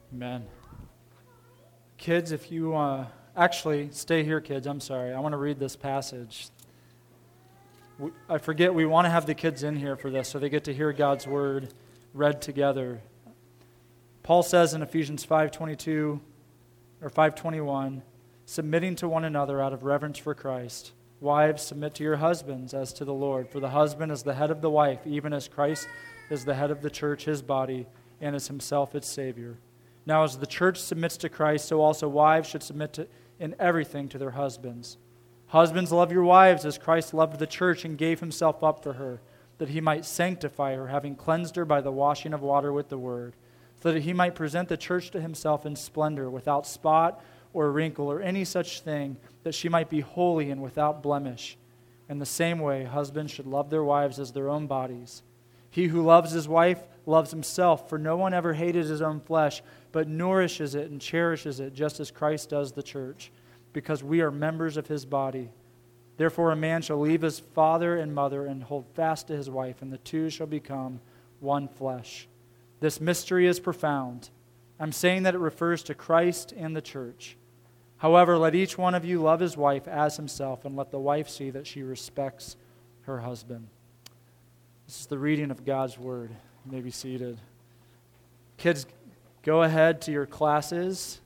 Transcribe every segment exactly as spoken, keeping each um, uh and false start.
Amen. Kids, if you uh, actually stay here, kids, I'm sorry. I want to read this passage. We, I forget we want to have the kids in here for this so they get to hear God's word read together. Paul says in Ephesians five twenty-two or five twenty-one, submitting to one another out of reverence for Christ. Wives, submit to your husbands as to the Lord. For the husband is the head of the wife, even as Christ is the head of the church, his body, and is himself its Savior. Now as the church submits to Christ, so also wives should submit to, in everything to their husbands. Husbands, love your wives as Christ loved the church and gave himself up for her, that he might sanctify her, having cleansed her by the washing of water with the word, so that he might present the church to himself in splendor, without spot or wrinkle or any such thing, that she might be holy and without blemish. In the same way, husbands should love their wives as their own bodies. He who loves his wife loves himself, for no one ever hated his own flesh, but nourishes it and cherishes it, just as Christ does the church, because we are members of his body. Therefore a man shall leave his father and mother and hold fast to his wife, and the two shall become one flesh. This mystery is profound. I'm saying that it refers to Christ and the church. However, let each one of you love his wife as himself, and let the wife see that she respects her husband. This is the reading of God's word. You may be seated. Kids, go ahead to your classes.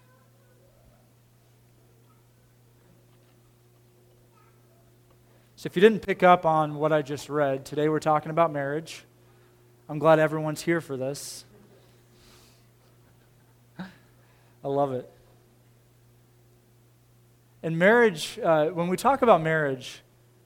So if you didn't pick up on what I just read, today we're talking about marriage. I'm glad everyone's here for this. I love it. In marriage, uh, when we talk about marriage,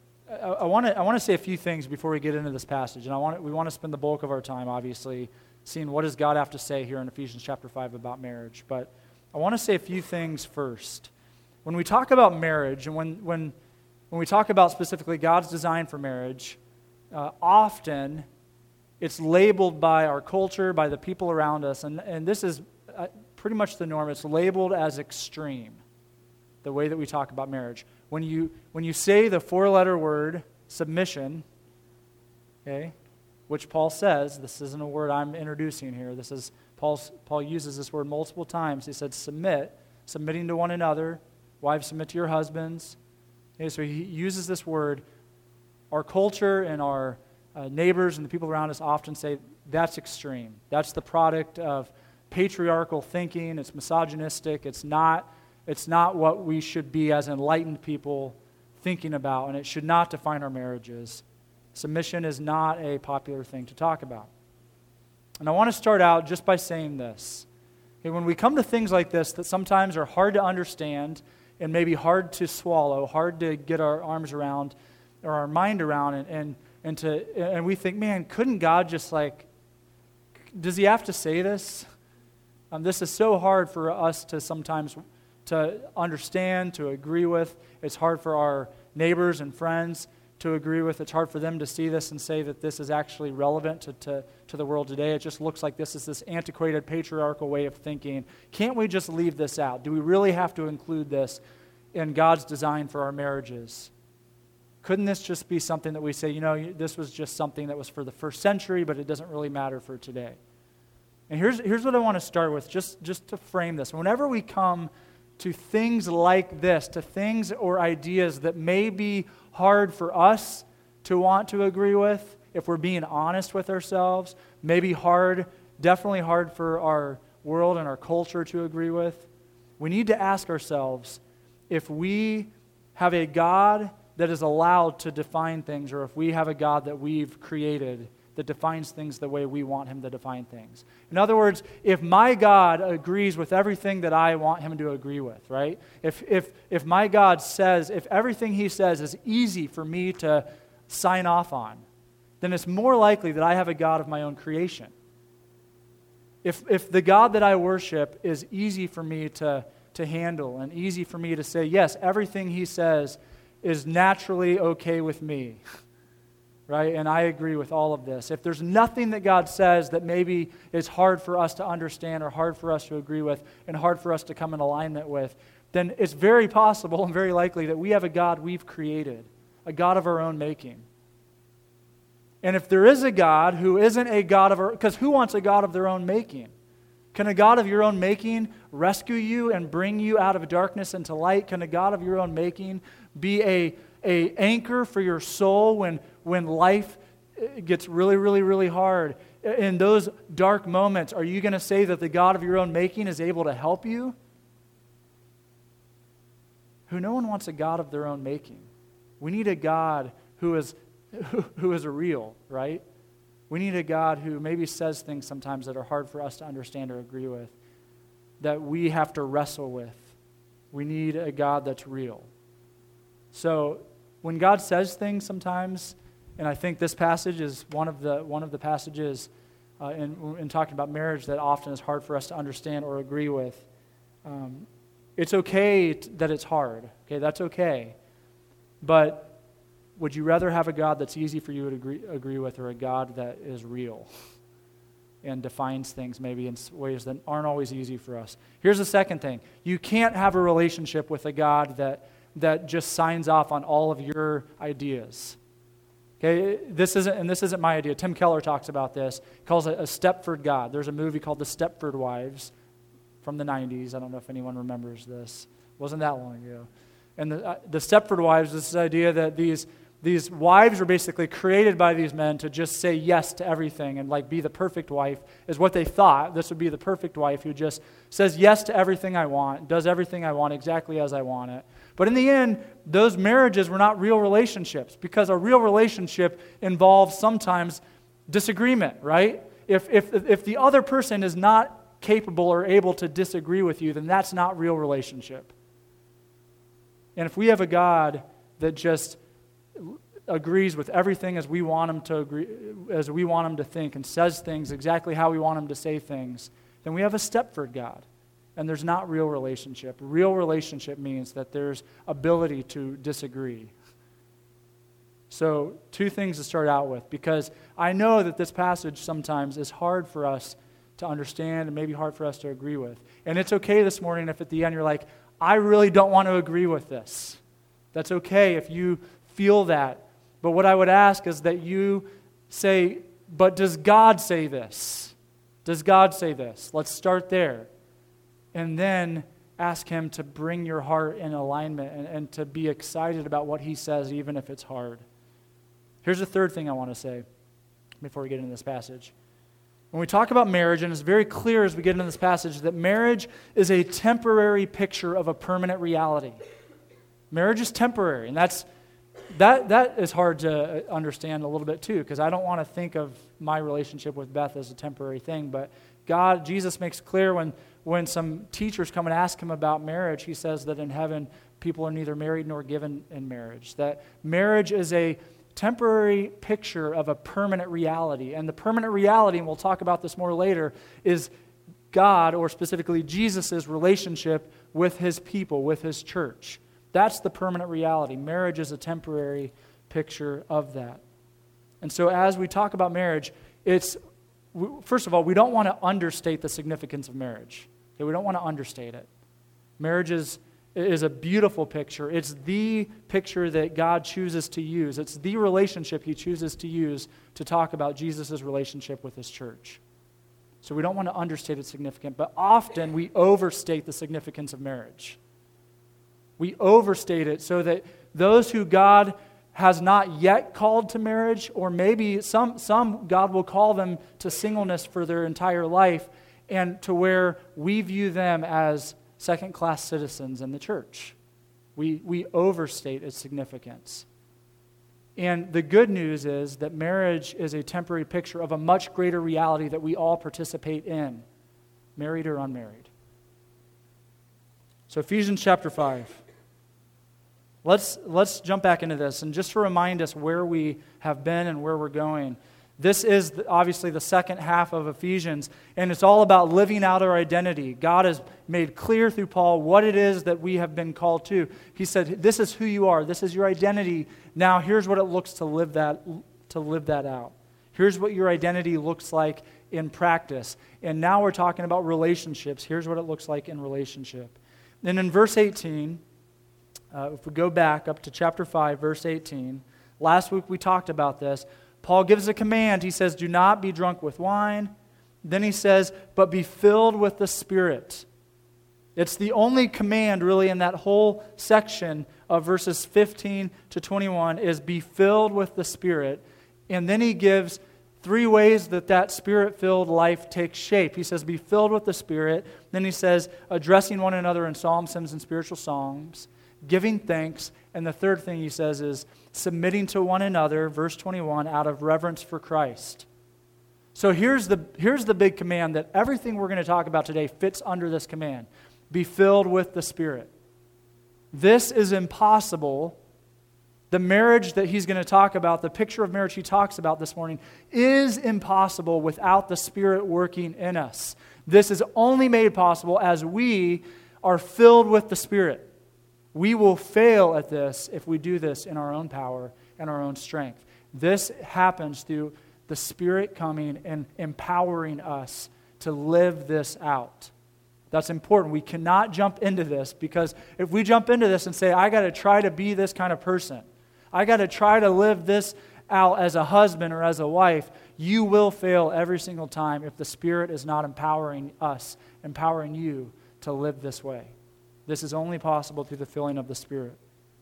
I want to I want to say a few things before we get into this passage, and I want we want to spend the bulk of our time, obviously, seeing what does God have to say here in Ephesians chapter five about marriage. But I want to say a few things first. When we talk about marriage, and when when when we talk about specifically God's design for marriage, uh, often it's labeled by our culture, by the people around us, and and this is uh, pretty much the norm. It's labeled as extreme, the way that we talk about marriage. When you when you say the four-letter word submission, okay, which Paul says, this isn't a word I'm introducing here. This is Paul's, Paul uses this word multiple times. He said submit, submitting to one another. Wives, submit to your husbands. Okay, so he uses this word. Our culture and our uh, neighbors and the people around us often say that's extreme. That's the product of patriarchal thinking. It's misogynistic. It's not. It's not what we should be as enlightened people thinking about, and it should not define our marriages. Submission is not a popular thing to talk about. And I want to start out just by saying this. Okay, when we come to things like this that sometimes are hard to understand and maybe hard to swallow, hard to get our arms around or our mind around, and and, and to and we think, man, couldn't God just like, does he have to say this? Um, this is so hard for us to sometimes to understand, to agree with. It's hard for our neighbors and friends to agree with. It's hard for them to see this and say that this is actually relevant to, to, to the world today. It just looks like this is this antiquated patriarchal way of thinking. Can't we just leave this out? Do we really have to include this in God's design for our marriages? Couldn't this just be something that we say, you know, this was just something that was for the first century, but it doesn't really matter for today? And here's, here's what I want to start with, just, just to frame this. Whenever we come to things like this, to things or ideas that may be hard for us to want to agree with, if we're being honest with ourselves, maybe hard, definitely hard for our world and our culture to agree with, we need to ask ourselves if we have a God that is allowed to define things, or if we have a God that we've created that defines things the way we want him to define things. In other words, if my God agrees with everything that I want him to agree with, right? If if if my God says, if everything he says is easy for me to sign off on, then it's more likely that I have a God of my own creation. If if the God that I worship is easy for me to, to handle and easy for me to say, yes, everything he says is naturally okay with me, right? And I agree with all of this. If there's nothing that God says that maybe is hard for us to understand or hard for us to agree with and hard for us to come in alignment with, then it's very possible and very likely that we have a God we've created, a God of our own making. And if there is a God who isn't a God of our, because who wants a God of their own making? Can a God of your own making rescue you and bring you out of darkness into light? Can a God of your own making be a, a anchor for your soul when, when life gets really, really, really hard? In those dark moments, are you going to say that the God of your own making is able to help you? Who no one wants a God of their own making. We need a God who is who, who is real, right? We need a God who maybe says things sometimes that are hard for us to understand or agree with, that we have to wrestle with. We need a God that's real. So when God says things sometimes, and I think this passage is one of the one of the passages uh, in, in talking about marriage that often is hard for us to understand or agree with. Um, it's okay t- that it's hard. Okay, that's okay. But would you rather have a God that's easy for you to agree, agree with, or a God that is real and defines things maybe in ways that aren't always easy for us? Here's the second thing. You can't have a relationship with a God that, that just signs off on all of your ideas. Okay, this isn't, and this isn't my idea. Tim Keller talks about this. He calls it a Stepford God. There's a movie called The Stepford Wives from the nineties. I don't know if anyone remembers this. It wasn't that long ago. And the, uh, the Stepford Wives is this idea that these These wives were basically created by these men to just say yes to everything and like be the perfect wife, is what they thought. This would be the perfect wife who just says yes to everything I want, does everything I want exactly as I want it. But in the end, those marriages were not real relationships, because a real relationship involves sometimes disagreement, right? If, if, if the other person is not capable or able to disagree with you, then that's not real relationship. And if we have a God that just agrees with everything as we want him to agree, as we want him to think, and says things exactly how we want him to say things, then we have a Stepford God. And there's not real relationship. Real relationship means that there's ability to disagree. So, two things to start out with, because I know that this passage sometimes is hard for us to understand and maybe hard for us to agree with. And it's okay this morning if at the end you're like, I really don't want to agree with this. That's okay if you feel that. But what I would ask is that you say, but does God say this? Does God say this? Let's start there. And then ask him to bring your heart in alignment and, and to be excited about what he says, even if it's hard. Here's the third thing I want to say before we get into this passage. When we talk about marriage, and it's very clear as we get into this passage, that marriage is a temporary picture of a permanent reality. Marriage is temporary, and that's That that is hard to understand a little bit too, because I don't want to think of my relationship with Beth as a temporary thing. But God, Jesus makes clear when, when some teachers come and ask him about marriage, he says that in heaven people are neither married nor given in marriage. That marriage is a temporary picture of a permanent reality. And the permanent reality, and we'll talk about this more later, is God, or specifically Jesus' relationship with his people, with his church. That's the permanent reality. Marriage is a temporary picture of that. And so as we talk about marriage, it's, first of all, we don't want to understate the significance of marriage. Okay, we don't want to understate it. Marriage is, is a beautiful picture. It's the picture that God chooses to use. It's the relationship he chooses to use to talk about Jesus' relationship with his church. So we don't want to understate its significance, but often we overstate the significance of marriage. We overstate it so that those who God has not yet called to marriage, or maybe some, some God will call them to singleness for their entire life, and to where we view them as second-class citizens in the church. We, we overstate its significance. And the good news is that marriage is a temporary picture of a much greater reality that we all participate in, married or unmarried. So Ephesians chapter five. Let's, let's jump back into this. And just to remind us where we have been and where we're going, this is obviously the second half of Ephesians, and it's all about living out our identity. God has made clear through Paul what it is that we have been called to. He said, this is who you are. This is your identity. Now here's what it looks to live that, to live that out. Here's what your identity looks like in practice. And now we're talking about relationships. Here's what it looks like in relationship. And in verse eighteen, Uh, if we go back up to chapter five, verse eighteen, last week we talked about this. Paul gives a command. He says, do not be drunk with wine, Then he says, but be filled with the Spirit. It's the only command really in that whole section of verses fifteen to twenty-one is be filled with the Spirit. And then he gives three ways that that Spirit-filled life takes shape. He says, be filled with the Spirit. Then he says, addressing one another in psalms, hymns, and spiritual songs, giving thanks. And the third thing he says is submitting to one another, verse twenty-one, out of reverence for Christ. So here's the, here's the big command that everything we're going to talk about today fits under this command. Be filled with the Spirit. This is impossible. The marriage that he's going to talk about, the picture of marriage he talks about this morning, is impossible without the Spirit working in us. This is only made possible as we are filled with the Spirit. We will fail at this if we do this in our own power and our own strength. This happens through the Spirit coming and empowering us to live this out. That's important. We cannot jump into this, because if we jump into this and say, I got to try to be this kind of person, I got to try to live this out as a husband or as a wife, you will fail every single time if the Spirit is not empowering us, empowering you to live this way. This is only possible through the filling of the Spirit.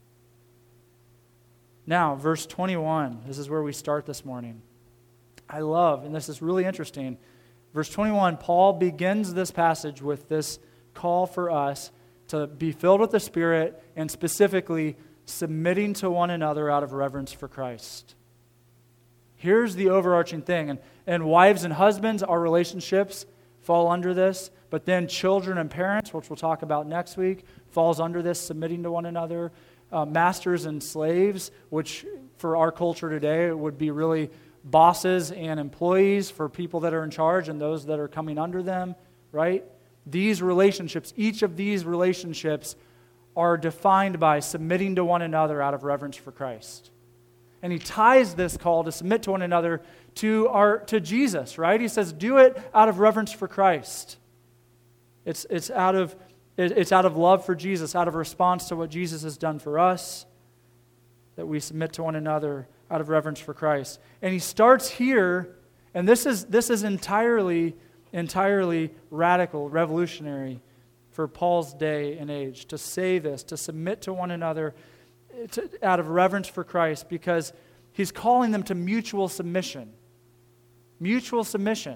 Now, verse twenty-one, this is where we start this morning. I love, and this is really interesting, verse twenty-one, Paul begins this passage with this call for us to be filled with the Spirit and specifically submitting to one another out of reverence for Christ. Here's the overarching thing. And, and wives and husbands, our relationships fall under this. But then children and parents, which we'll talk about next week, falls under this, submitting to one another. Uh, masters and slaves, which for our culture today would be really bosses and employees for people that are in charge and those that are coming under them, right? These relationships, each of these relationships are defined by submitting to one another out of reverence for Christ. And he ties this call to submit to one another to our to Jesus, right? He says, do it out of reverence for Christ. It's it's out of it's out of love for Jesus, out of response to what Jesus has done for us, that we submit to one another out of reverence for Christ. And he starts here, and this is this is entirely, entirely radical, revolutionary for Paul's day and age, to say this, to submit to one another to, out of reverence for Christ, because he's calling them to mutual submission. Mutual submission.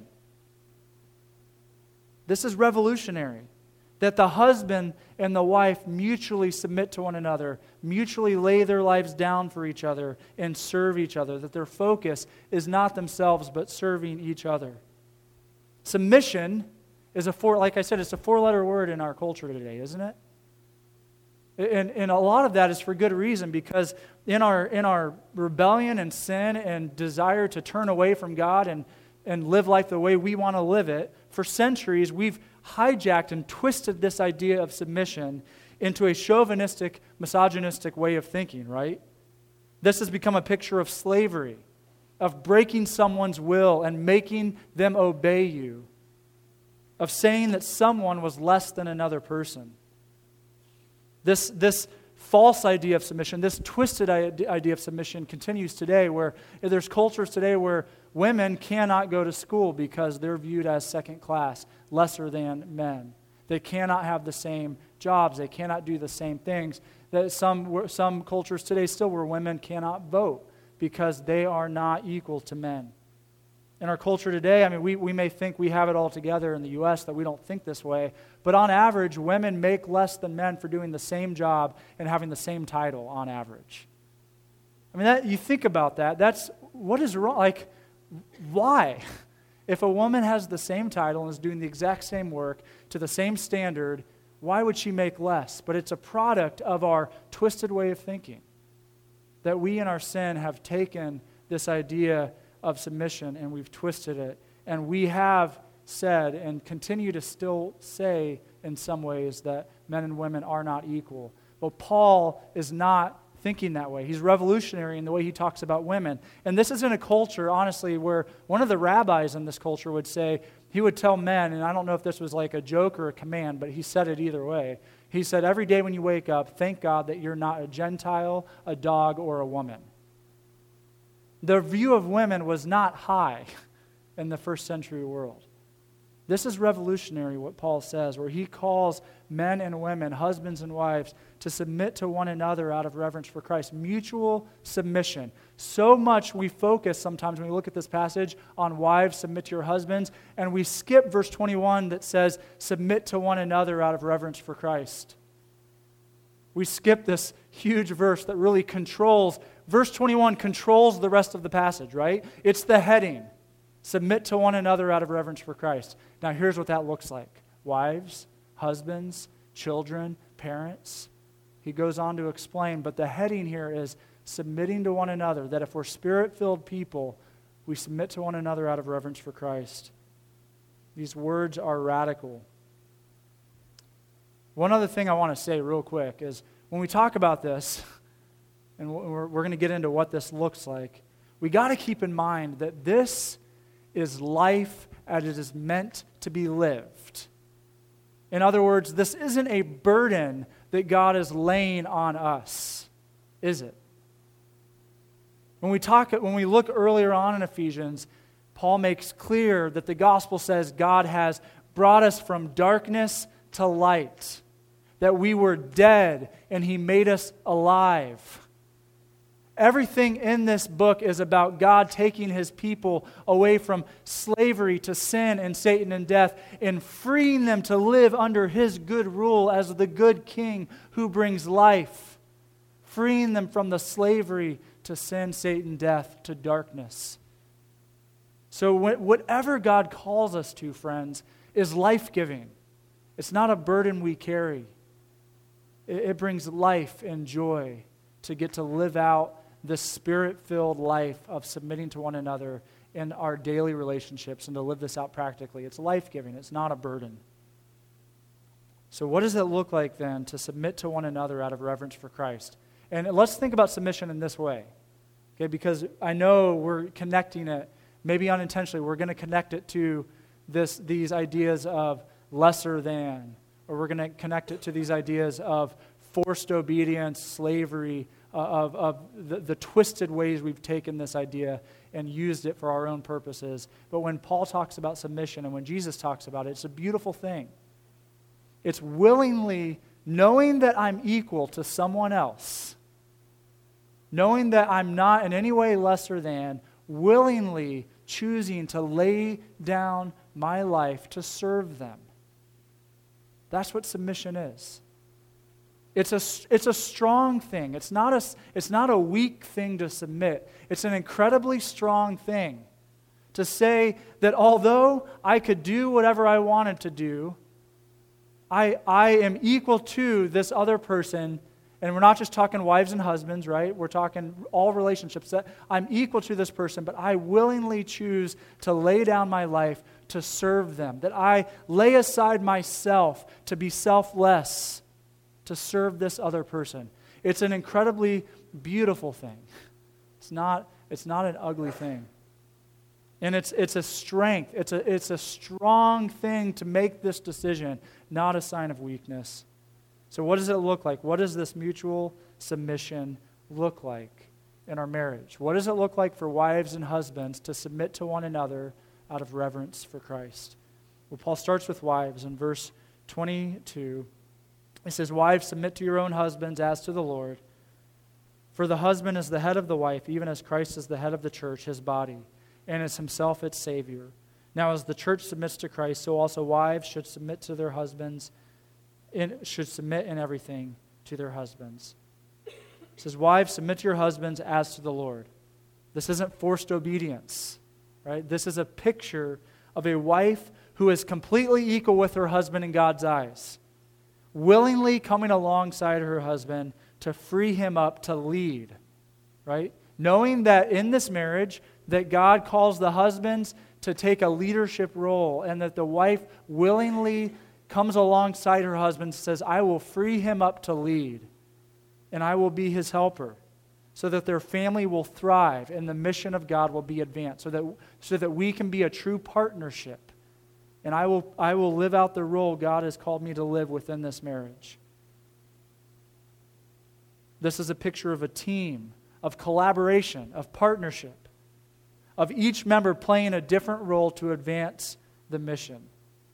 This is revolutionary. That the husband and the wife mutually submit to one another, mutually lay their lives down for each other and serve each other. That their focus is not themselves, but serving each other. Submission is a four, like I said, it's a four-letter word in our culture today, isn't it? And, and a lot of that is for good reason, because in our in our rebellion and sin and desire to turn away from God and, and live life the way we want to live it, for centuries we've hijacked and twisted this idea of submission into a chauvinistic, misogynistic way of thinking, right? This has become a picture of slavery, of breaking someone's will and making them obey you, of saying that someone was less than another person. This, this false idea of submission, this twisted idea of submission continues today, where there's cultures today where women cannot go to school because they're viewed as second class, lesser than men. They cannot have the same jobs. They cannot do the same things. That some, some cultures today still where women cannot vote because they are not equal to men. In our culture today, I mean, we, we may think we have it all together in the U S, that we don't think this way, but on average, women make less than men for doing the same job and having the same title on average. I mean, that, you think about that, that's, what is wrong? Like, why? If a woman has the same title and is doing the exact same work to the same standard, why would she make less? But it's a product of our twisted way of thinking, that we in our sin have taken this idea of submission and we've twisted it. And we have said and continue to still say in some ways that men and women are not equal. But Paul is not thinking that way. He's revolutionary in the way he talks about women. And this is in a culture, honestly, where one of the rabbis in this culture would say, he would tell men, and I don't know if this was like a joke or a command, but he said it either way. He said, every day when you wake up, thank God that you're not a Gentile, a dog, or a woman. The view of women was not high in the first century world. This is revolutionary, what Paul says, where he calls men and women, husbands and wives, to submit to one another out of reverence for Christ. Mutual submission. So much we focus sometimes when we look at this passage on wives, submit to your husbands, and we skip verse twenty-one that says, submit to one another out of reverence for Christ. We skip this huge verse that really controls, verse twenty-one controls the rest of the passage, right? It's the heading. Submit to one another out of reverence for Christ. Now here's what that looks like. Wives, husbands, children, parents. He goes on to explain, but the heading here is submitting to one another, that if we're Spirit-filled people, we submit to one another out of reverence for Christ. These words are radical. One other thing I want to say real quick is when we talk about this, and we're, we're going to get into what this looks like, we got to keep in mind that this is life as it is meant to be lived. In other words, this isn't a burden that God is laying on us, is it? When we talk, when we look earlier on in Ephesians, Paul makes clear that the gospel says God has brought us from darkness to light, that we were dead and He made us alive. Everything in this book is about God taking His people away from slavery to sin and Satan and death and freeing them to live under His good rule as the good King who brings life, freeing them from the slavery to sin, Satan, death, to darkness. So whatever God calls us to, friends, is life-giving. It's not a burden we carry. It brings life and joy to get to live out this Spirit-filled life of submitting to one another in our daily relationships and to live this out practically. It's life-giving. It's not a burden. So what does it look like then to submit to one another out of reverence for Christ? And let's think about submission in this way, okay? Because I know we're connecting it, maybe unintentionally, we're going to connect it to this these ideas of lesser than, or we're going to connect it to these ideas of forced obedience, slavery, uh, of, of the, the twisted ways we've taken this idea and used it for our own purposes. But when Paul talks about submission and when Jesus talks about it, it's a beautiful thing. It's willingly knowing that I'm equal to someone else, knowing that I'm not in any way lesser than, willingly choosing to lay down my life to serve them. That's what submission is. It's a, it's a strong thing. It's not a, it's not a weak thing to submit. It's an incredibly strong thing to say that although I could do whatever I wanted to do, I, I am equal to this other person. And we're not just talking wives and husbands, right? We're talking all relationships. That I'm equal to this person, but I willingly choose to lay down my life to serve them. That I lay aside myself to be selfless, to serve this other person. It's an incredibly beautiful thing. It's not, it's not an ugly thing. And it's it's a strength. It's a it's a strong thing to make this decision, not a sign of weakness. So what does it look like? What does this mutual submission look like in our marriage? What does it look like for wives and husbands to submit to one another out of reverence for Christ? Well, Paul starts with wives in verse twenty-two. He says, "Wives, submit to your own husbands as to the Lord. For the husband is the head of the wife, even as Christ is the head of the church, his body, and is himself its Savior. Now as the church submits to Christ, so also wives should submit to their husbands, in, should submit in everything to their husbands." It says, "Wives, submit to your husbands as to the Lord." This isn't forced obedience, right? This is a picture of a wife who is completely equal with her husband in God's eyes, willingly coming alongside her husband to free him up to lead, right? Knowing that in this marriage, that God calls the husbands to take a leadership role, and that the wife willingly comes alongside her husband and says, "I will free him up to lead, and I will be his helper," so that their family will thrive and the mission of God will be advanced, so that, so that we can be a true partnership. And I will, I will live out the role God has called me to live within this marriage. This is a picture of a team, of collaboration, of partnership, of each member playing a different role to advance the mission.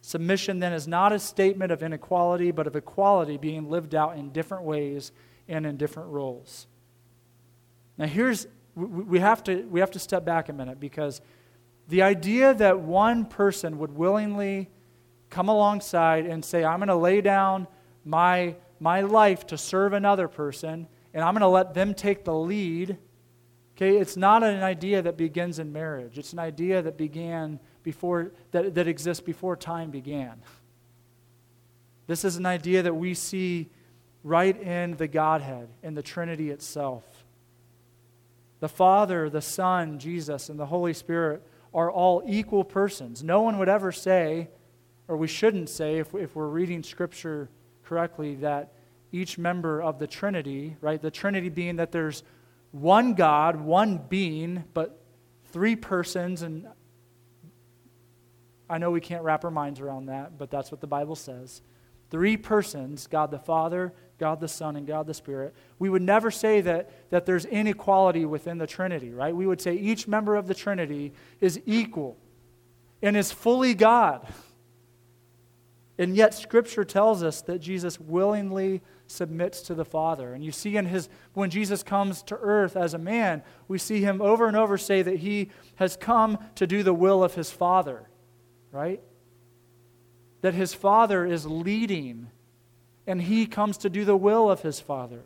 Submission then is not a statement of inequality, but of equality being lived out in different ways and in different roles. Now here's, we have to, we have to step back a minute, because the idea that one person would willingly come alongside and say, I'm going to lay down my, my life to serve another person, and I'm going to let them take the lead, okay, it's not an idea that begins in marriage. It's an idea that began before, that, that exists before time began. This is an idea that we see right in the Godhead, in the Trinity itself. The Father, the Son, Jesus, and the Holy Spirit are all equal persons. No one would ever say, or we shouldn't say, if, if we're reading Scripture correctly, that each member of the Trinity, right, the Trinity being that there's one God, one being, but three persons, and I know we can't wrap our minds around that, but that's what the Bible says. Three persons, God the Father, God the Son, and God the Spirit. We would never say that, that there's inequality within the Trinity, right? We would say each member of the Trinity is equal and is fully God. And yet Scripture tells us that Jesus willingly submits to the Father. And you see in his, when Jesus comes to earth as a man, we see him over and over say that he has come to do the will of his Father, right? That his Father is leading, and he comes to do the will of his Father.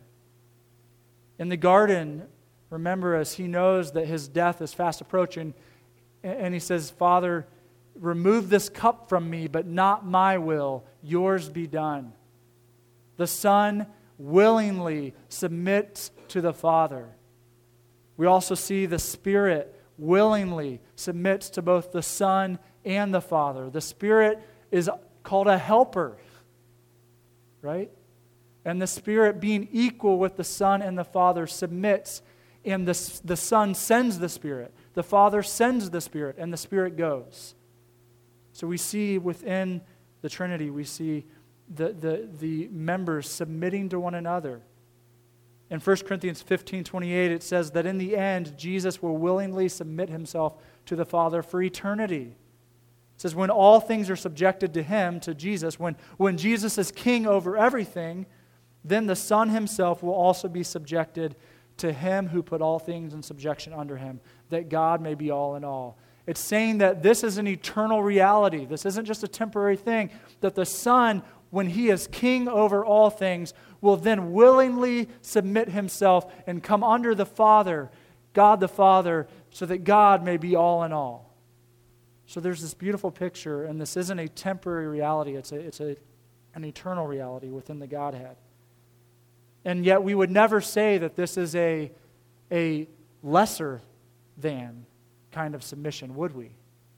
In the garden, remember, as he knows that his death is fast approaching, and he says, Father, remove this cup from me, but not my will, yours be done. The Son willingly submits to the Father. We also see the Spirit willingly submits to both the Son and the Father. The Spirit is called a helper, right? And the Spirit, being equal with the Son and the Father, submits, and the, the Son sends the Spirit. The Father sends the Spirit, and the Spirit goes. So we see within the Trinity, we see the, the, the members submitting to one another. In First Corinthians fifteen twenty-eight, it says that in the end, Jesus will willingly submit himself to the Father for eternity. It says when all things are subjected to him, to Jesus, when, when Jesus is king over everything, then the Son himself will also be subjected to him who put all things in subjection under him, that God may be all in all. It's saying that this is an eternal reality. This isn't just a temporary thing, that the Son, when he is king over all things, will then willingly submit himself and come under the Father, God the Father, so that God may be all in all. So there's this beautiful picture, and this isn't a temporary reality. It's a, it's a, an eternal reality within the Godhead. And yet we would never say that this is a, a lesser than kind of submission, would we?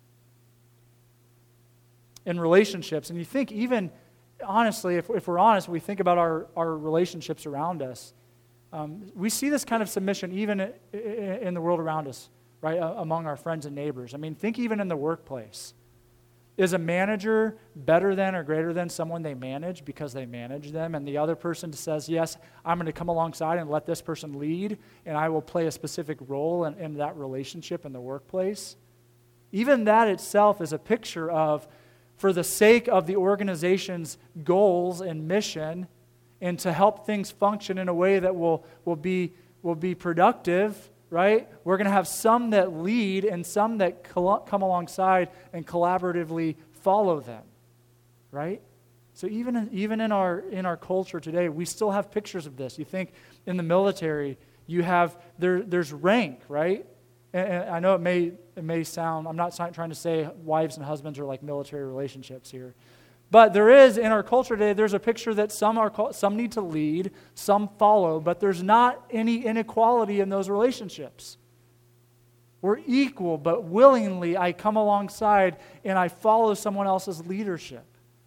In relationships, and you think even, honestly, if, if we're honest, we think about our, our relationships around us, um, we see this kind of submission even in the world around us, right, among our friends and neighbors. I mean, think even in the workplace. Is a manager better than or greater than someone they manage because they manage them, and the other person says, yes, I'm going to come alongside and let this person lead, and I will play a specific role in, in that relationship in the workplace? Even that itself is a picture of, for the sake of the organization's goals and mission, and to help things function in a way that will, will, be, will be productive, right? We're going to have some that lead and some that col- come alongside and collaboratively follow them, right? So even in, even in our in our culture today, we still have pictures of this. You think in the military, you have there there's rank, right? And, and I know it may it may sound, I'm not trying to say wives and husbands are like military relationships here. But there is, in our culture today, there's a picture that some are some need to lead, some follow, but there's not any inequality in those relationships. We're equal, but willingly I come alongside and I follow someone else's leadership.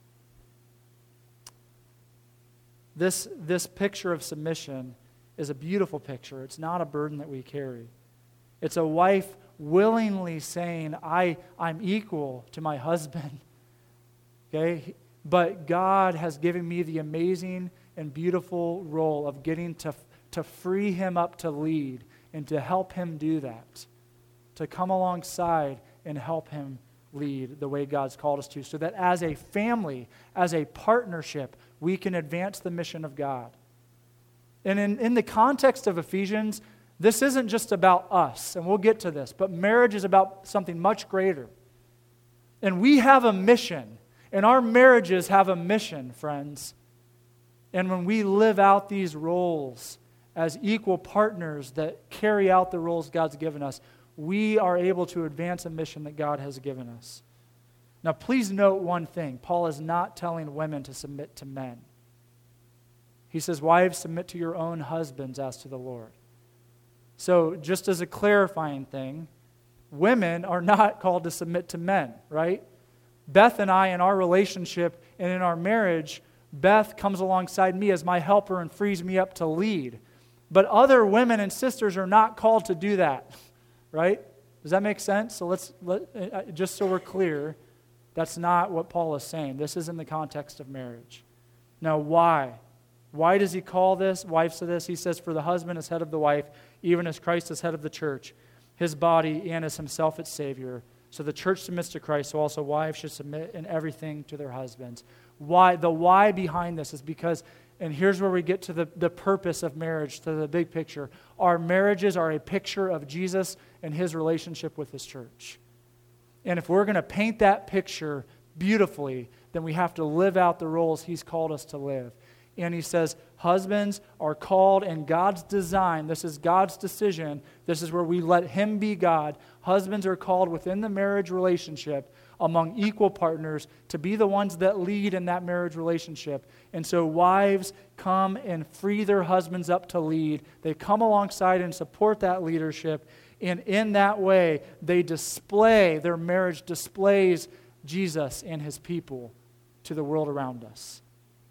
This, this picture of submission is a beautiful picture. It's not a burden that we carry. It's a wife willingly saying, I, I'm equal to my husband. Okay, but God has given me the amazing and beautiful role of getting to, to free him up to lead and to help him do that, to come alongside and help him lead the way God's called us to, so that as a family, as a partnership, we can advance the mission of God. And in, in the context of Ephesians, this isn't just about us, and we'll get to this, but marriage is about something much greater. And we have a mission, and our marriages have a mission, friends. And when we live out these roles as equal partners that carry out the roles God's given us, we are able to advance a mission that God has given us. Now, please note one thing. Paul is not telling women to submit to men. He says, wives, submit to your own husbands as to the Lord. So, just as a clarifying thing, women are not called to submit to men, right? Beth and I, in our relationship and in our marriage, Beth comes alongside me as my helper and frees me up to lead. But other women and sisters are not called to do that, right? Does that make sense? So let's, let, just so we're clear, that's not what Paul is saying. This is in the context of marriage. Now, why? Why does he call this, wives to this? He says, for the husband is head of the wife, even as Christ is head of the church, his body, and as himself its Savior. So the church submits to Christ, so also wives should submit in everything to their husbands. Why? The why behind this is because, and here's where we get to the, the purpose of marriage, to the big picture. Our marriages are a picture of Jesus and his relationship with his church. And if we're going to paint that picture beautifully, then we have to live out the roles he's called us to live. And he says, husbands are called in God's design. This is God's decision. This is where we let him be God. Husbands are called within the marriage relationship among equal partners to be the ones that lead in that marriage relationship. And so wives come and free their husbands up to lead. They come alongside and support that leadership. And in that way, they display, their marriage displays Jesus and his people to the world around us.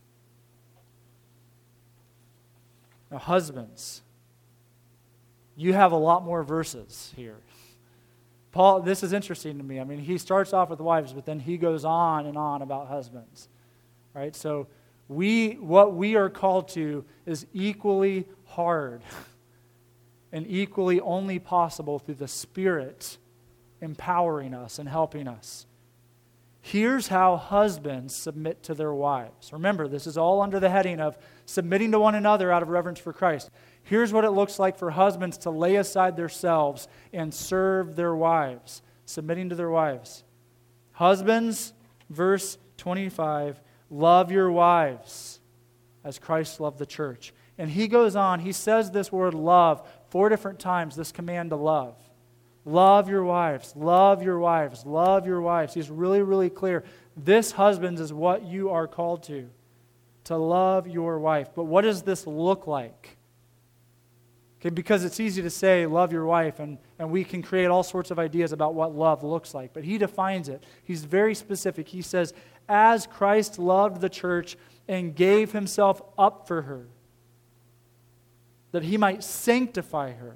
Now, husbands, you have a lot more verses here. Paul, this is interesting to me. I mean, he starts off with wives, but then he goes on and on about husbands. Right? So we, what we are called to is equally hard and equally only possible through the Spirit empowering us and helping us. Here's how husbands submit to their wives. Remember, this is all under the heading of submitting to one another out of reverence for Christ. Here's what it looks like for husbands to lay aside themselves and serve their wives, submitting to their wives. Husbands, verse twenty-five, love your wives as Christ loved the church. And he goes on, he says this word love four different times, this command to love. Love your wives, love your wives, love your wives. He's really, really clear. This, husbands, is what you are called to, to love your wife. But what does this look like? Okay, because it's easy to say, love your wife, and, and we can create all sorts of ideas about what love looks like. But he defines it. He's very specific. He says, as Christ loved the church and gave himself up for her, that he might sanctify her.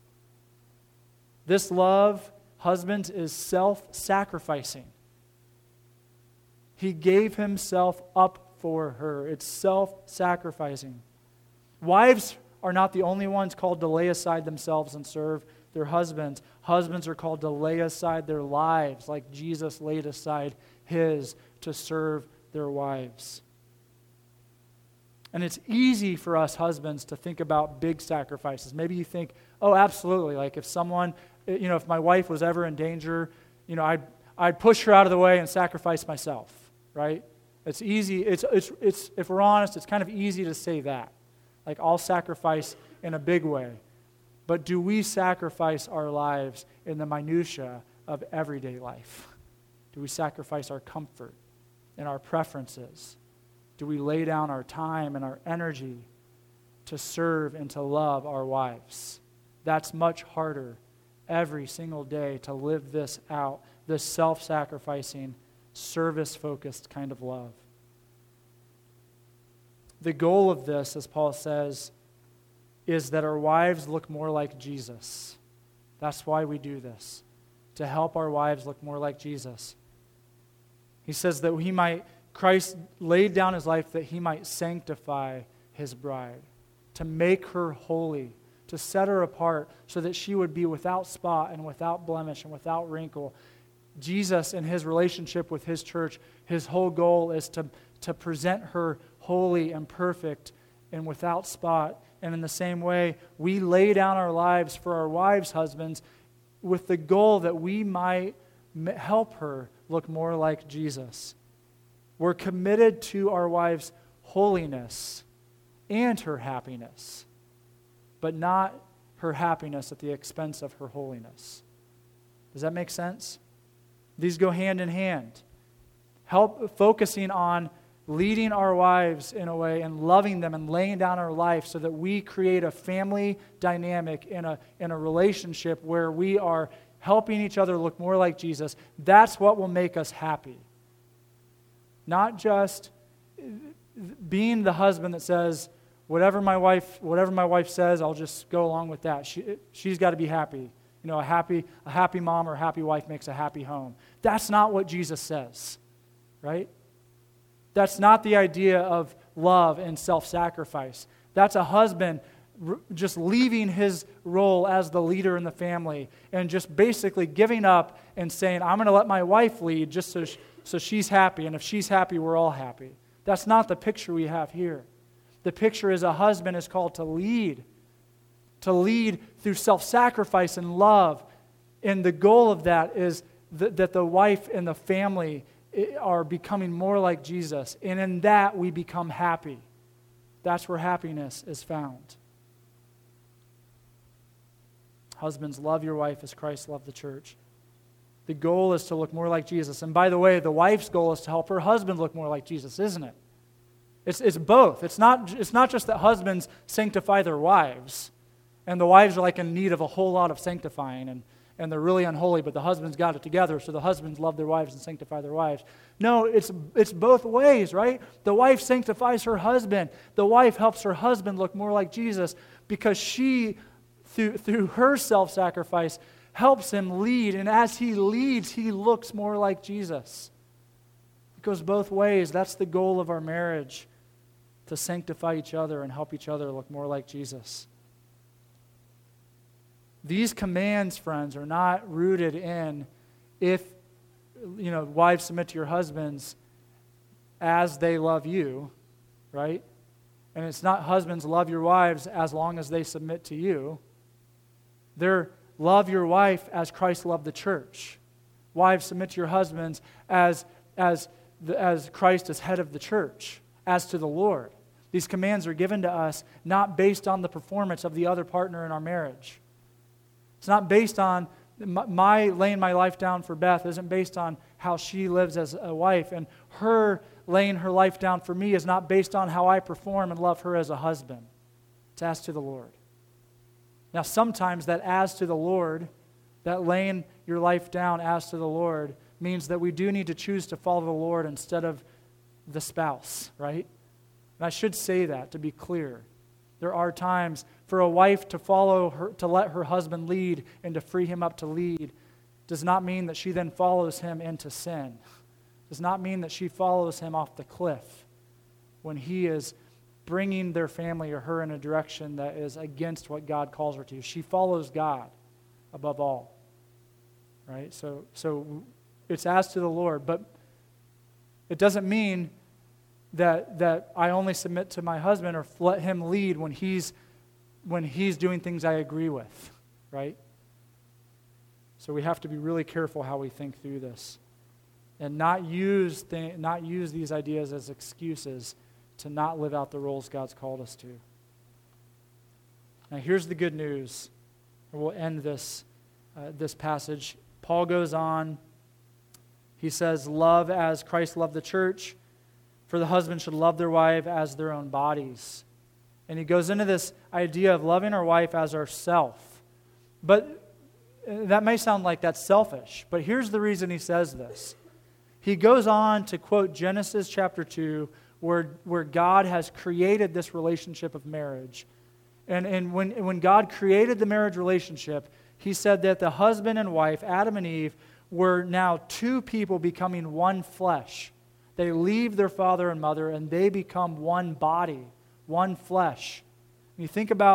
This love, husbands, is self-sacrificing. He gave himself up for her. It's self-sacrificing. Wives are not the only ones called to lay aside themselves and serve their husbands. Husbands are called to lay aside their lives like Jesus laid aside his to serve their wives. And it's easy for us husbands to think about big sacrifices. Maybe you think, oh, absolutely, like if someone... You know, if my wife was ever in danger, you know, I'd, I'd push her out of the way and sacrifice myself, right? It's easy. It's, it's, it's, if we're honest, it's kind of easy to say that. Like, I'll sacrifice in a big way. But do we sacrifice our lives in the minutia of everyday life? Do we sacrifice our comfort and our preferences? Do we lay down our time and our energy to serve and to love our wives? That's much harder every single day to live this out, this self-sacrificing, service-focused kind of love. The goal of this, as Paul says, is that our wives look more like Jesus. That's why we do this, to help our wives look more like Jesus. He says that he might, Christ laid down his life that he might sanctify his bride, to make her holy, to set her apart so that she would be without spot and without blemish and without wrinkle. Jesus in his relationship with his church, his whole goal is to, to present her holy and perfect and without spot. And in the same way, we lay down our lives for our wives' husbands with the goal that we might help her look more like Jesus. We're committed to our wives' holiness and her happiness, but not her happiness at the expense of her holiness. Does that make sense? These go hand in hand. Help focusing on leading our wives in a way and loving them and laying down our life so that we create a family dynamic in a, in a relationship where we are helping each other look more like Jesus. That's what will make us happy. Not just being the husband that says, whatever my wife, whatever my wife says, I'll just go along with that. She, she's got to be happy. You know, a happy, a happy mom or a happy wife makes a happy home. That's not what Jesus says, right? That's not the idea of love and self-sacrifice. That's a husband r- just leaving his role as the leader in the family and just basically giving up and saying, I'm going to let my wife lead just so, sh- so she's happy, and if she's happy, we're all happy. That's not the picture we have here. The picture is a husband is called to lead, to lead through self-sacrifice and love, and the goal of that is th- that the wife and the family are becoming more like Jesus, and in that we become happy. That's where happiness is found. Husbands, love your wife as Christ loved the church. The goal is to look more like Jesus. And by the way, the wife's goal is to help her husband look more like Jesus, isn't it? It's, it's both. It's not, it's not just that husbands sanctify their wives, and the wives are like in need of a whole lot of sanctifying, and and they're really unholy, but the husbands got it together, so the husbands love their wives and sanctify their wives. No, it's it's both ways, right? The wife sanctifies her husband. The wife helps her husband look more like Jesus because she, through, through her self-sacrifice, helps him lead, and as he leads, he looks more like Jesus. It goes both ways. That's the goal of our marriage, to sanctify each other and help each other look more like Jesus. These commands, friends, are not rooted in if, you know, wives submit to your husbands as they love you, right? And it's not husbands love your wives as long as they submit to you. They're love your wife as Christ loved the church. Wives, submit to your husbands as, as, the, as Christ is head of the church, as to the Lord. These commands are given to us not based on the performance of the other partner in our marriage. It's not based on my, my laying my life down for Beth isn't based on how she lives as a wife, and her laying her life down for me is not based on how I perform and love her as a husband. It's as to the Lord. Now, sometimes that as to the Lord, that laying your life down as to the Lord, means that we do need to choose to follow the Lord instead of the spouse, right? And I should say that to be clear. There are times for a wife to follow her, to let her husband lead and to free him up to lead does not mean that she then follows him into sin. Does not mean that she follows him off the cliff when he is bringing their family or her in a direction that is against what God calls her to. She follows God above all, right? So, so it's as to the Lord, but it doesn't mean that that I only submit to my husband or let him lead when he's when he's doing things I agree with, right? So we have to be really careful how we think through this, and not use th- not use these ideas as excuses to not live out the roles God's called us to. Now, here's the good news, and we'll end this uh, this passage. Paul goes on. He says, "Love as Christ loved the church. For the husband should love their wife as their own bodies." And he goes into this idea of loving our wife as ourself. But that may sound like that's selfish, but here's the reason he says this. He goes on to quote Genesis chapter two, where, where God has created this relationship of marriage. And, and when, when God created the marriage relationship, he said that the husband and wife, Adam and Eve, were now two people becoming one flesh. They leave their father and mother, and they become one body, one flesh. When you think about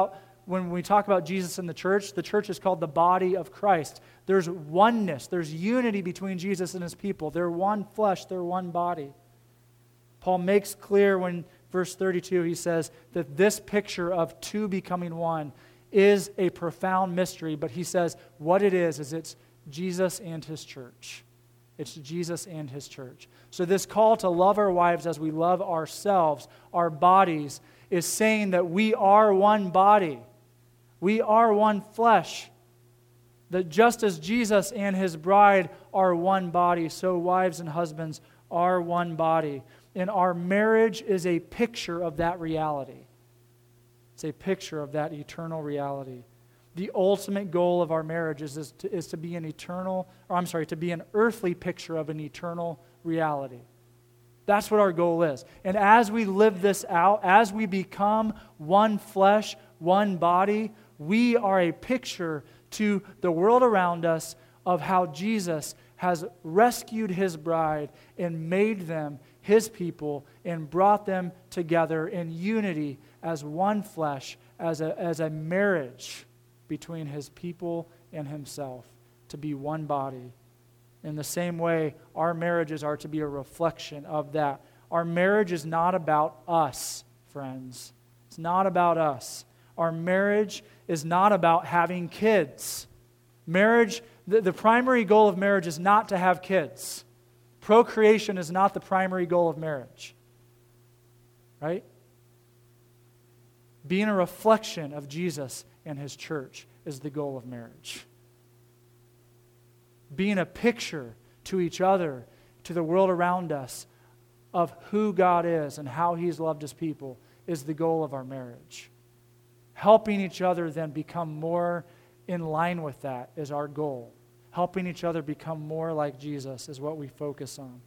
when we talk about Jesus and the church, the church is called the body of Christ. There's oneness. There's unity between Jesus and his people. They're one flesh. They're one body. Paul makes clear when, verse thirty-two, he says that this picture of two becoming one is a profound mystery, but he says what it is, is it's Jesus and his church. It's Jesus and his church. So this call to love our wives as we love ourselves, our bodies, is saying that we are one body. We are one flesh. That just as Jesus and his bride are one body, so wives and husbands are one body. And our marriage is a picture of that reality. It's a picture of that eternal reality. The ultimate goal of our marriage is, is, to, is to be an eternal, or I'm sorry, to be an earthly picture of an eternal reality. That's what our goal is. And as we live this out, as we become one flesh, one body, we are a picture to the world around us of how Jesus has rescued his bride and made them his people and brought them together in unity as one flesh, as a, as a marriage between his people and himself, to be one body. In the same way, our marriages are to be a reflection of that. Our marriage is not about us, friends. It's not about us. Our marriage is not about having kids. Marriage, the, the primary goal of marriage is not to have kids. Procreation is not the primary goal of marriage. Right? Being a reflection of Jesus and his church is the goal of marriage. Being a picture to each other, to the world around us, of who God is and how he's loved his people is the goal of our marriage. Helping each other then become more in line with that is our goal. Helping each other become more like Jesus is what we focus on.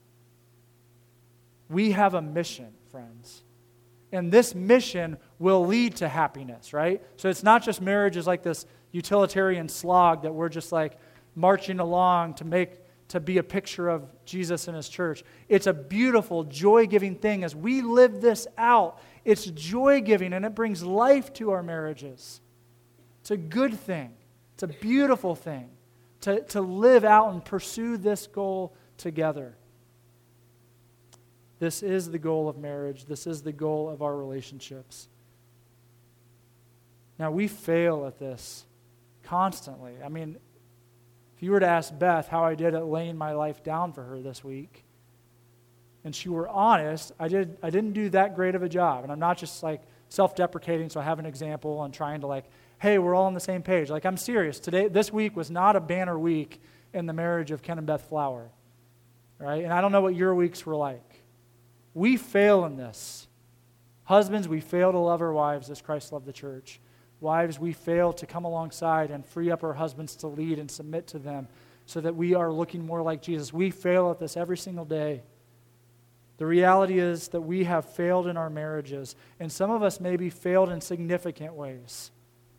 We have a mission, friends. And this mission will lead to happiness, right? So it's not just marriage is like this utilitarian slog that we're just like marching along to make, to be a picture of Jesus and his church. It's a beautiful, joy-giving thing. As we live this out, it's joy-giving and it brings life to our marriages. It's a good thing. It's a beautiful thing to, to live out and pursue this goal together. This is the goal of marriage. This is the goal of our relationships. Now, we fail at this constantly. I mean, if you were to ask Beth how I did at laying my life down for her this week, and she were honest, I, did, I didn't do that great of a job. And I'm not just like self-deprecating, so I have an example and trying to like, hey, we're all on the same page. Like, I'm serious. Today, this week was not a banner week in the marriage of Ken and Beth Flower. Right? And I don't know what your weeks were like. We fail in this. Husbands, we fail to love our wives as Christ loved the church. Wives, we fail to come alongside and free up our husbands to lead and submit to them so that we are looking more like Jesus. We fail at this every single day. The reality is that we have failed in our marriages, and some of us maybe failed in significant ways.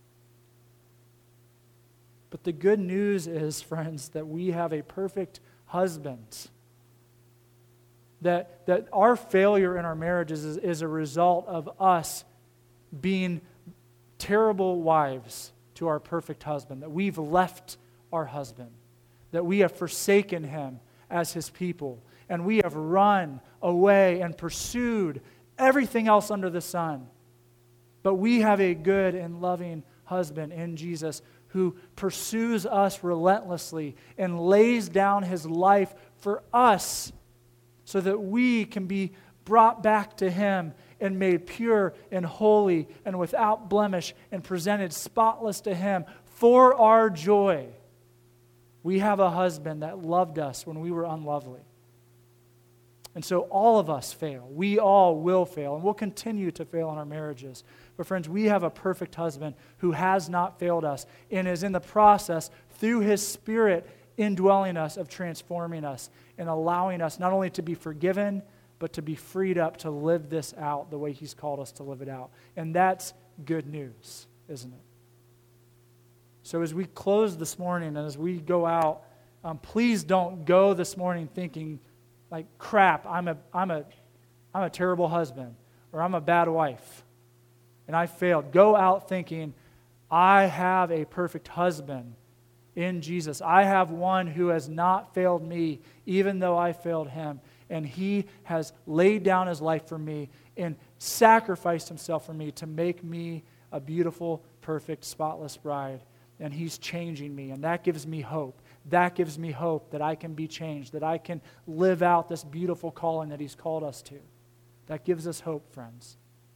But the good news is, friends, that we have a perfect husband. That, that our failure in our marriages is, is a result of us being terrible wives to our perfect husband, that we've left our husband, that we have forsaken him as his people, and we have run away and pursued everything else under the sun. But we have a good and loving husband in Jesus who pursues us relentlessly and lays down his life for us so that we can be brought back to him and made pure and holy and without blemish and presented spotless to him for our joy. We have a husband that loved us when we were unlovely. And so all of us fail. We all will fail, and we'll continue to fail in our marriages. But friends, we have a perfect husband who has not failed us and is in the process, through his Spirit, indwelling us, of transforming us and allowing us not only to be forgiven, but to be freed up to live this out the way he's called us to live it out. And that's good news, isn't it? So as we close this morning and as we go out, um, please don't go this morning thinking, like, crap, I'm a, I'm a, I'm a terrible husband, or I'm a bad wife. and I failed. Go out thinking, I have a perfect husband in Jesus. I have one who has not failed me, even though I failed him. And he has laid down his life for me and sacrificed himself for me to make me a beautiful, perfect, spotless bride. And he's changing me, and that gives me hope. That gives me hope that I can be changed, that I can live out this beautiful calling that he's called us to. That gives us hope, friends.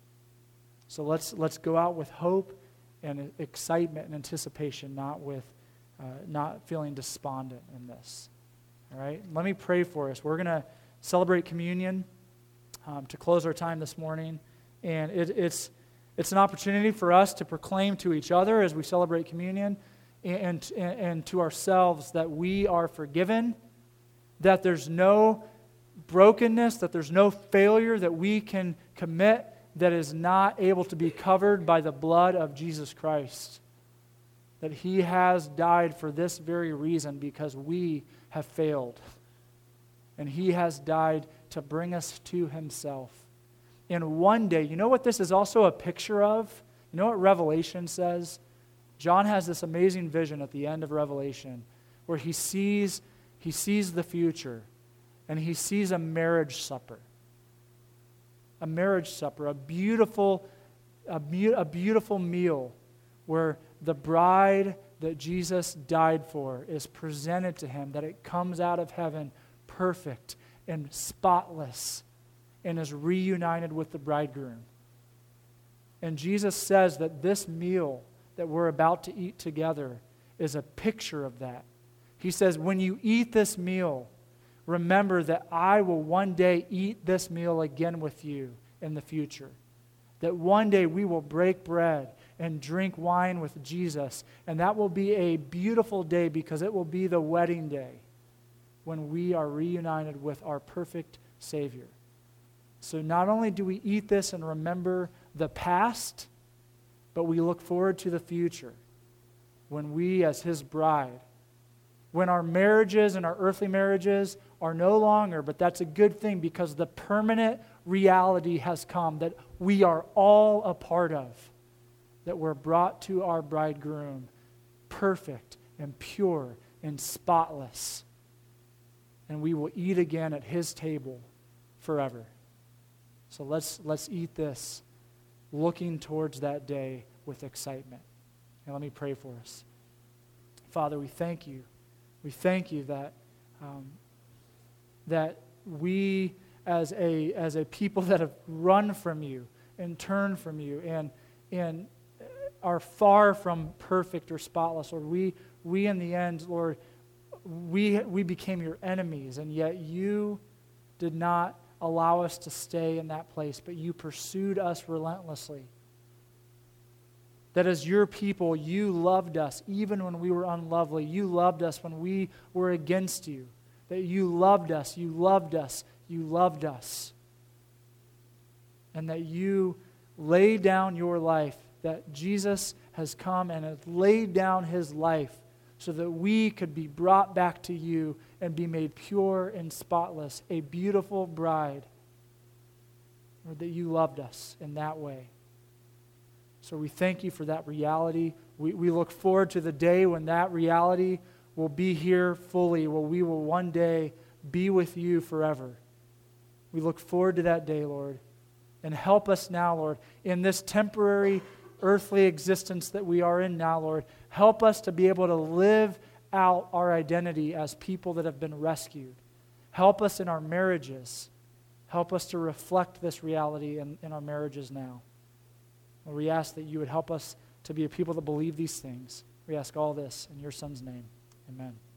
So let's let's go out with hope and excitement and anticipation, not with uh, not feeling despondent in this. All right? Let me pray for us. We're going to celebrate communion um, to close our time this morning, and it, it's it's an opportunity for us to proclaim to each other as we celebrate communion and, and, and to ourselves that we are forgiven, that there's no brokenness, that there's no failure that we can commit that is not able to be covered by the blood of Jesus Christ. That he has died for this very reason, because we have failed. And he has died to bring us to himself. And one day, you know what this is also a picture of? You know what Revelation says? John has this amazing vision at the end of Revelation where he sees, he sees the future, and he sees a marriage supper. A marriage supper, a beautiful, a, be- a beautiful meal where the bride that Jesus died for is presented to him, that it comes out of heaven perfect and spotless, and is reunited with the bridegroom. And Jesus says that this meal that we're about to eat together is a picture of that. He says, when you eat this meal, remember that I will one day eat this meal again with you in the future. That one day we will break bread and drink wine with Jesus, and that will be a beautiful day because it will be the wedding day when we are reunited with our perfect Savior. So not only do we eat this and remember the past, but we look forward to the future when we, as his bride, when our marriages and our earthly marriages are no longer, but that's a good thing because the permanent reality has come that we are all a part of, that we're brought to our bridegroom perfect and pure and spotless, and we will eat again at his table forever. So let's let's eat this, looking towards that day with excitement. And let me pray for us. Father, we thank you. We thank you that um, that we, as a as a people that have run from you and turned from you and and are far from perfect or spotless, Lord, we we in the end, Lord, we we became your enemies, and yet you did not allow us to stay in that place, but you pursued us relentlessly. That as your people, you loved us even when we were unlovely. You loved us when we were against you. That you loved us, you loved us, you loved us. And that you laid down your life, that Jesus has come and has laid down his life so that we could be brought back to you and be made pure and spotless, a beautiful bride, or that you loved us in that way. So we thank you for that reality. We, we look forward to the day when that reality will be here fully, where we will one day be with you forever. We look forward to that day, Lord. And help us now, Lord, in this temporary earthly existence that we are in now, Lord. Help us to be able to live out our identity as people that have been rescued. Help us in our marriages. Help us to reflect this reality in, in our marriages now. Lord, we ask that you would help us to be a people that believe these things. We ask all this in your Son's name. Amen.